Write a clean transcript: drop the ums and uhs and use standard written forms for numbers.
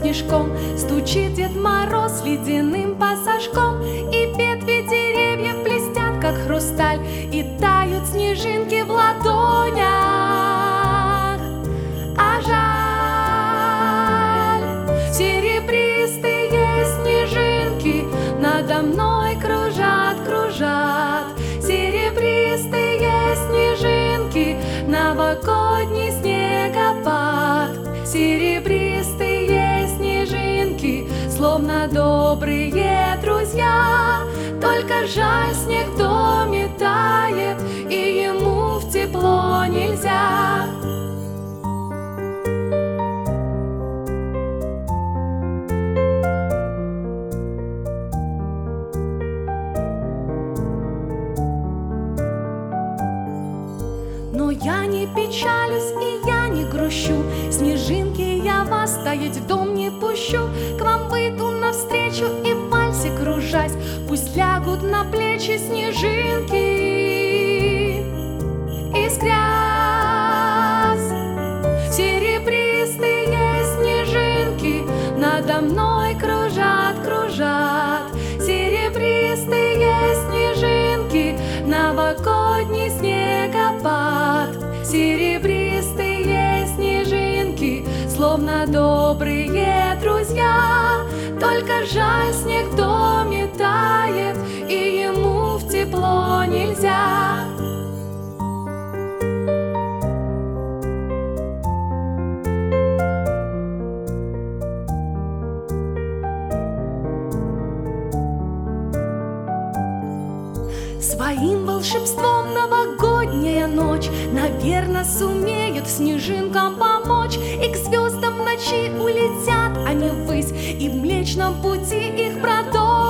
снежком. Стучит Дед Мороз ледяным пассажком, и ветви деревьев блестят, как хрусталь, и тают снежинки в ладонях. А жаль, серебристые снежинки надо мной кружат, кружат. Серебристые снежинки, новогодний снегопад. Серебристые снежинки, словно добрые друзья. Только жаль, снег в доме тает, и ему в тепло нельзя. Но я не печалюсь и я не грущу. Снежинки, я вас таять в дом не пущу. К вам выйду навстречу и в вальсе кружась. Пусть лягут на плечи снежинки, искрясь. Серебристые снежинки надо мной кружат, кружат. Серебристые снежинки, новогодний снегопад. Серебристые снежинки, словно добрые друзья. Только жаль, снег в доме тает, и ему в тепло нельзя. Своим волшебством новогодняя ночь, наверно, сумеет снежинкам помочь. И к звездам в ночи улетят они ввысь, и в Млечном Пути их продолжат.